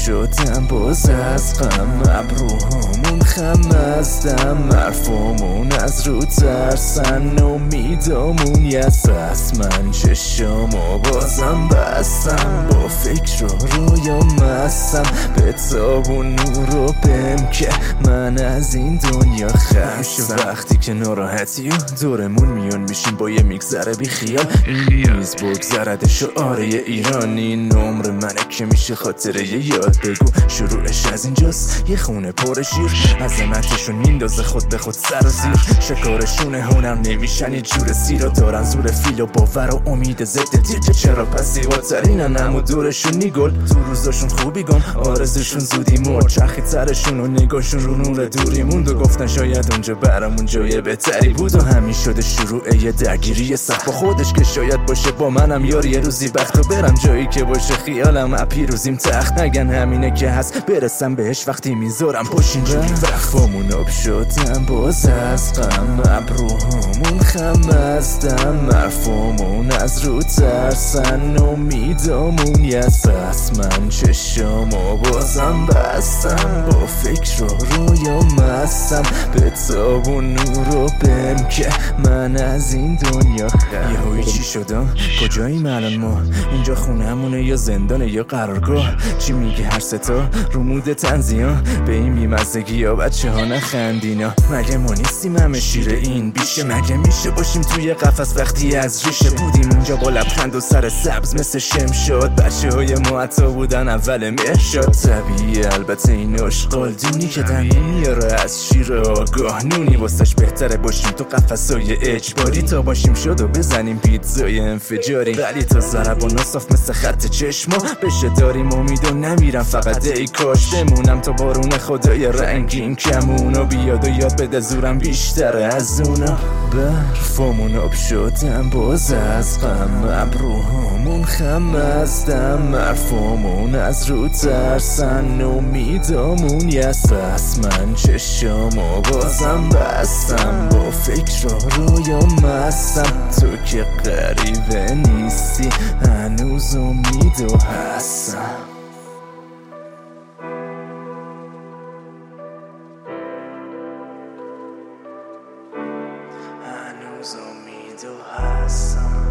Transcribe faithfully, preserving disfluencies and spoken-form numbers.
شدم باز از غم، ابروهامون خم ازدم، حرفامون از رو ترسن، امیدامون یس از من، چشامو بازم بستم، با فکر و رویا مستم، به تاب و نور و بم که من از این دنیا خستم. وقتی که ناراحتی و دورمون میون میشیم با یه میگذره بی خیال، این نیز بگذرد شعاره ایرانی، نمر منه که میشه خاطره یه یاد. بگو شروعش از اینجاست، یه خونه پر شیر، عظمتشون میندازه خود به خود سر و زیر، شکارشون هنر نمیشن یه جور سیرا، دارن زور فیل و باور و امید ضد تیر، چرا پس زیباترینن اما دورشون نیگل، تو روزاشون خوبی گم آرزوشون زودی مرد، چرخی ترشون و نگاهشون رو نور دوری موند و گفتن شاید اونجا برامون جای بهتری بود، و همین شده شروع یه درگیری سخت با خودش که شاید باشه با منم یار یه روزی وقت و برم جایی که باشه خیالم اپیروزیم تخت، نگن همینه که هست برسم بهش وقتی میذارم پشت اینجوری وقفامون آب شدم باز از غم، ابروهامون خم ازدم، حرفامون از رو ترسن، امیدامون یس از من، چشامو بازم بستم، با فکر و رویا مستم، به تاب و نور و بم که من از این دنیا خستم. یه هوی چی شدم؟ کجاییم الان ما؟ اینجا خونهمونه یا زندانه یا قرارگاه؟ چی میگه هر ستا رو مود تنزیان؟ به این بیمزدگی ها بچه ها نخندینا، مگه ما نیستیم همه شیر این بیشه؟ مگه میشه باشیم توی قفس وقتی از ریشه بودیم اونجا با لبخند و سر سبز مثل شمشاد، بچه های ما عطا بودن اول مهشاد، طبیعی البته این اشغال دونی که دنی میاره از شیر آگاه، نونی واسش بهتره باشیم تو قفسای اجباری تا باشیم شد و بزنیم پیتزای انفجاری، ولی تا ضربان صاف مثل خط چشما بشه داریم امید و نمیرم فقط ای کاش بمونم تا بارون خدای رنگین کمونو بیاد و یاد بده زورم بیشتره از اونا، برفامون آب شدم باز از غم، ابروهامون خم ازدم، حرفامون از رو ترسن، امیدامون یس از من، چشامو بازم بستم، با فکر و رویا مستم، تو که غریبه نیستی هنوز امید و هستم. هنوز امید و هستم.